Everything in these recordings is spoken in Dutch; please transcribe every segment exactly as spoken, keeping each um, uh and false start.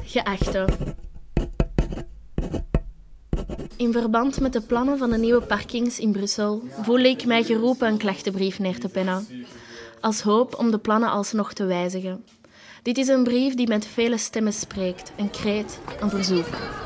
Geachte. In verband met de plannen van de nieuwe parkings in Brussel voelde ik mij geroepen een klachtenbrief neer te pennen, als hoop om de plannen alsnog te wijzigen. Dit is een brief die met vele stemmen spreekt, een kreet, een verzoek.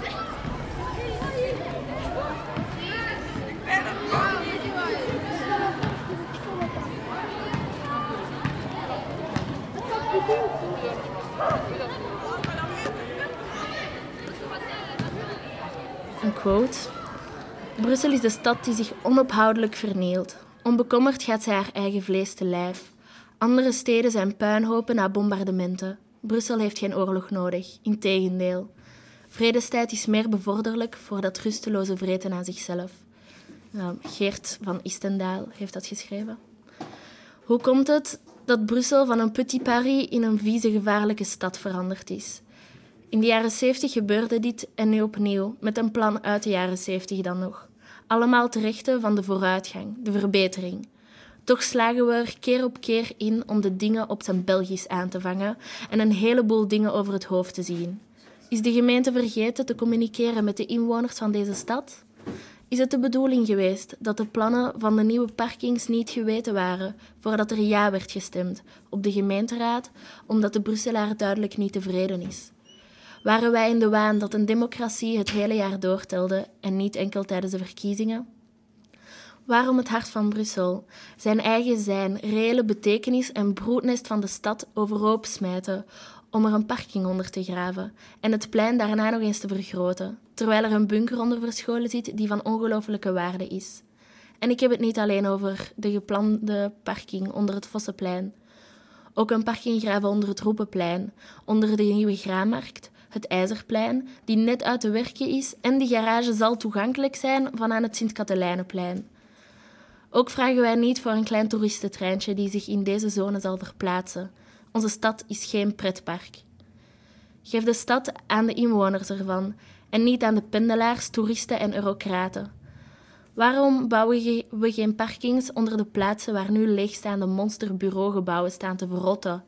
Een quote. Brussel is de stad die zich onophoudelijk vernielt. Onbekommerd gaat zij haar eigen vlees te lijf. Andere steden zijn puinhopen na bombardementen. Brussel heeft geen oorlog nodig, integendeel. Vredestijd is meer bevorderlijk voor dat rusteloze vreten aan zichzelf. Uh, Geert van Istendaal heeft dat geschreven. Hoe komt het dat Brussel van een petit Paris in een vieze, gevaarlijke stad veranderd is? In de jaren zeventig gebeurde dit en nu opnieuw, met een plan uit de jaren zeventig dan nog. Allemaal te rechten van de vooruitgang, de verbetering. Toch slagen we er keer op keer in om de dingen op zijn Belgisch aan te vangen en een heleboel dingen over het hoofd te zien. Is de gemeente vergeten te communiceren met de inwoners van deze stad? Is het de bedoeling geweest dat de plannen van de nieuwe parkings niet geweten waren voordat er ja werd gestemd op de gemeenteraad, omdat de Brusselaar duidelijk niet tevreden is? Waren wij in de waan dat een democratie het hele jaar doortelde en niet enkel tijdens de verkiezingen? Waarom het hart van Brussel, zijn eigen zijn, reële betekenis en broednest van de stad overhoop smijten om er een parking onder te graven en het plein daarna nog eens te vergroten, terwijl er een bunker onder verscholen zit die van ongelooflijke waarde is? En ik heb het niet alleen over de geplande parking onder het Vosseplein. Ook een parking graven onder het Roepenplein, onder de nieuwe Graanmarkt, het IJzerplein, die net uit te werken is, en die garage zal toegankelijk zijn van aan het Sint-Katelijneplein. Ook vragen wij niet voor een klein toeristentreintje die zich in deze zone zal verplaatsen. Onze stad is geen pretpark. Geef de stad aan de inwoners ervan en niet aan de pendelaars, toeristen en eurocraten. Waarom bouwen we geen parkings onder de plaatsen waar nu leegstaande monsterbureaugebouwen staan te verrotten?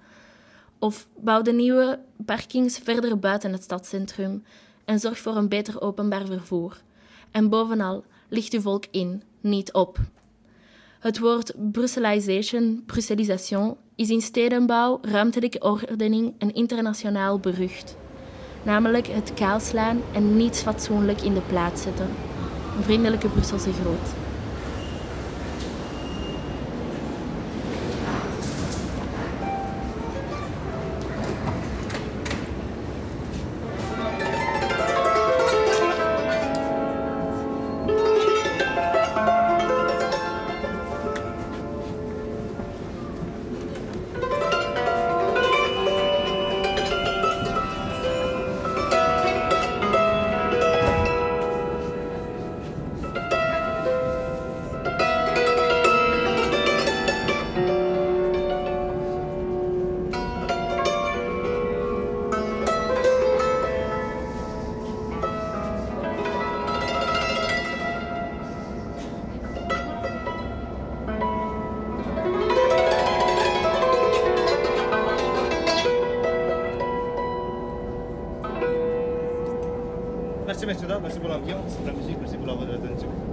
Of bouw de nieuwe parkings verder buiten het stadscentrum en zorg voor een beter openbaar vervoer. En bovenal, licht uw volk in, niet op. Het woord Brusselisation, Brusselisation, is in stedenbouw, ruimtelijke ordening en internationaal berucht. Namelijk het kaalslaan en niets fatsoenlijk in de plaats zetten. Een vriendelijke Brusselse groet. Merci messieurs, dames, merci pour l'ambiance, la musique, merci pour la votre attention.